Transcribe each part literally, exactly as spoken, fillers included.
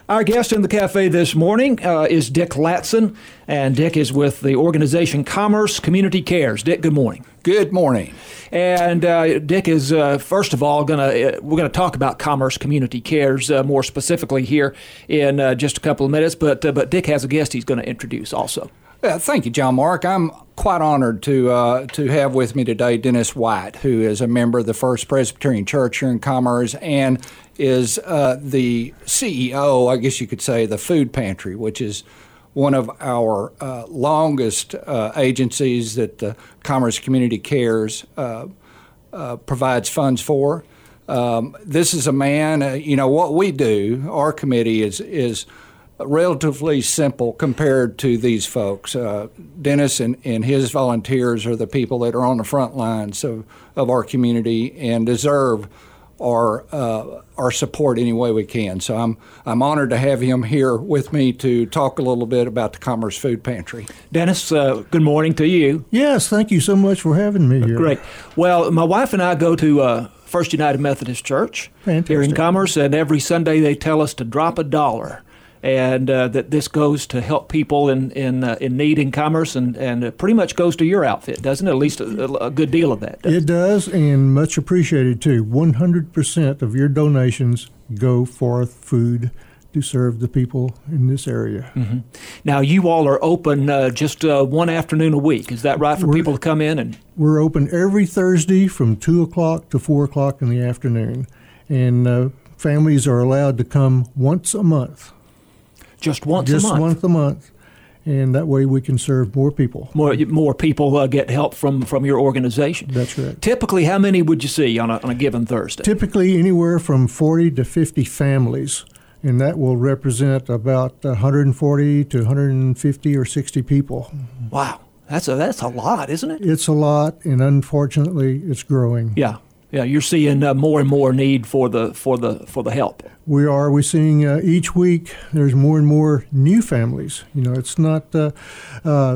Our guest in the cafe this morning uh, is Dick Latson, and Dick is with the organization Commerce Community Cares. Dick, good morning. Good morning. And uh, Dick is, uh, first of all, gonna uh, we're going to talk about Commerce Community Cares uh, more specifically here in uh, just a couple of minutes, but, uh, but Dick has a guest he's going to introduce also. Uh, thank you, John Mark. I'm quite honored to uh, to have with me today Dennis White, who is a member of the First Presbyterian Church here in Commerce and is uh, the C E O, I guess you could say, the Food Pantry, which is one of our uh, longest uh, agencies that the Commerce Community Cares uh, uh, provides funds for. Um, this is a man, uh, you know, what we do, our committee is is relatively simple compared to these folks. Uh, Dennis and, and his volunteers are the people that are on the front lines of, of our community and deserve our uh, our support any way we can. So I'm I'm honored to have him here with me to talk a little bit about the Commerce Food Pantry. Dennis, uh, good morning to you. Yes, thank you so much for having me here. Great. Well, my wife and I go to uh, First United Methodist Church Fantastic. Here in Commerce, and every Sunday they tell us to drop a dollar. And uh, that this goes to help people in in, uh, in need in Commerce, and, and it pretty much goes to your outfit, doesn't it? At least a, a good deal of that. It does, and much appreciated, too. one hundred percent of your donations go for food to serve the people in this area. Mm-hmm. Now, you all are open uh, just uh, one afternoon a week. Is that right for we're, people to come in? And We're open every Thursday from two o'clock to four o'clock in the afternoon, and uh, families are allowed to come once a month. Just once Just a month? once a month, and that way we can serve more people. More more people uh, get help from, from your organization. That's right. Typically, how many would you see on a, on a given Thursday? Typically anywhere from forty to fifty families, and that will represent about one hundred forty to one hundred fifty or sixty people. Wow, that's a, that's a lot, isn't it? It's a lot, and unfortunately, it's growing. Yeah. Yeah, you're seeing uh, more and more need for the for the for the help. We are. We're seeing uh, each week there's more and more new families. You know, it's not uh, uh,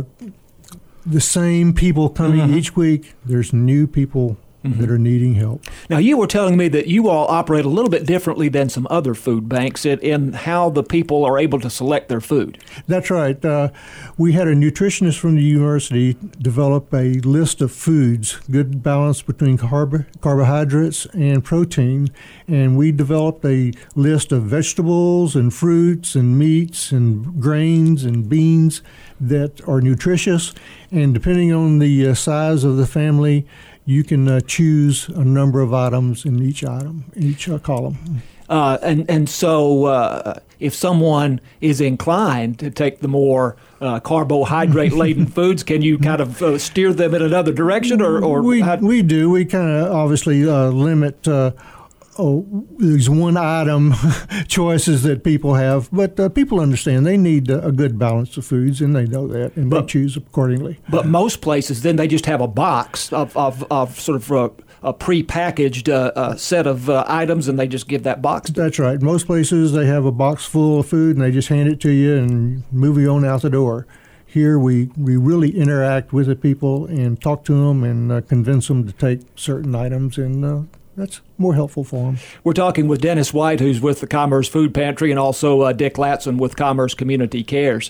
the same people coming mm-hmm. each week. There's new people mm-hmm. that are needing help. Now, you were telling me that you all operate a little bit differently than some other food banks in, in how the people are able to select their food. That's right. Uh, we had a nutritionist from the university develop a list of foods, good balance between carb- carbohydrates and protein, and we developed a list of vegetables and fruits and meats and grains and beans that are nutritious, and depending on the uh, size of the family, you can uh, choose a number of items in each item, in each uh, column. Uh, and and so uh, if someone is inclined to take the more uh, carbohydrate-laden foods, can you kind of uh, steer them in another direction? Or, or we, how- we do. We kind of obviously uh, limit uh, oh, these one-item choices that people have, but uh, people understand they need a good balance of foods, and they know that, and but, they choose accordingly. But most places, then they just have a box of, of, of sort of uh, a pre-packaged uh, uh, set of uh, items, and they just give that box to That's right. Most places, they have a box full of food, and they just hand it to you and move you on out the door. Here, we, we really interact with the people and talk to them and uh, convince them to take certain items, and uh, that's more helpful for them. We're talking with Dennis White, who's with the Commerce Food Pantry, and also uh, Dick Latson with Commerce Community Cares.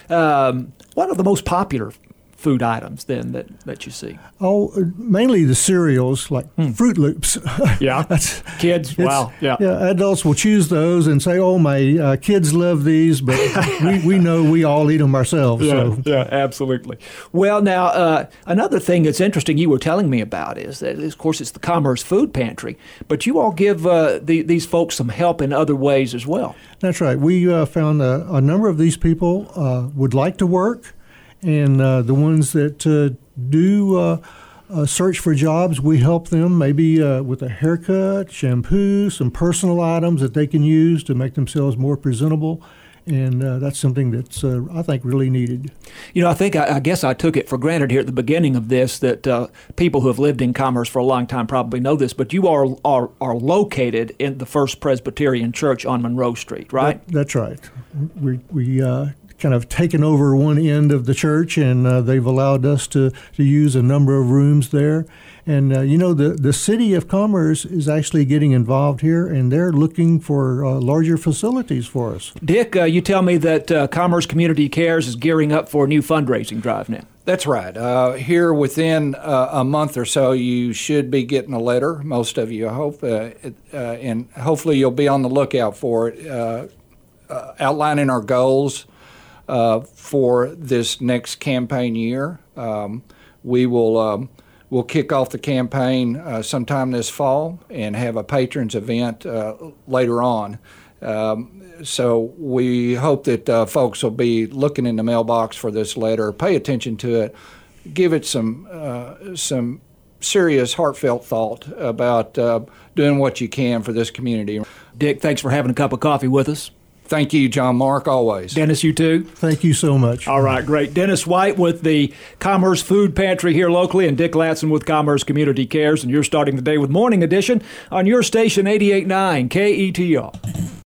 Um, what are the most popular food items then that, that you see? Oh, mainly the cereals like hmm. Fruit Loops. Yeah, that's kids. Wow. Yeah. Yeah. Adults will choose those and say, "Oh, my uh, kids love these," but we, we know we all eat them ourselves. Yeah. So. Yeah. Absolutely. Well, now uh, another thing that's interesting you were telling me about is that, of course, it's the Commerce Food Pantry, but you all give uh, the, these folks some help in other ways as well. That's right. We uh, found a, a number of these people uh, would like to work. And uh, the ones that uh, do uh, uh, search for jobs, we help them maybe uh, with a haircut, shampoo, some personal items that they can use to make themselves more presentable. And uh, that's something that's, uh, I think, really needed. You know, I think, I, I guess I took it for granted here at the beginning of this that uh, people who have lived in Commerce for a long time probably know this, but you are are, are located in the First Presbyterian Church on Monroe Street, right? That, that's right. We, we uh, kind of taken over one end of the church, and uh, they've allowed us to, to use a number of rooms there. And, uh, you know, the, the City of Commerce is actually getting involved here, and they're looking for uh, larger facilities for us. Dick, uh, you tell me that uh, Commerce Community Cares is gearing up for a new fundraising drive now. That's right. Uh, here within uh, a month or so, you should be getting a letter, most of you, I hope, uh, uh, and hopefully you'll be on the lookout for it, uh, uh, outlining our goals uh, for this next campaign year. Um, we will um, we'll kick off the campaign uh, sometime this fall and have a patrons event uh, later on. Um, so we hope that uh, folks will be looking in the mailbox for this letter, pay attention to it, give it some uh, some serious, heartfelt thought about uh, doing what you can for this community. Dick, thanks for having a cup of coffee with us. Thank you, John Mark, always. Dennis, you too? Thank you so much. All right, great. Dennis White with the Commerce Food Pantry here locally, and Dick Latson with Commerce Community Cares, and you're starting the day with Morning Edition on your station eighty-eight point nine K E T R.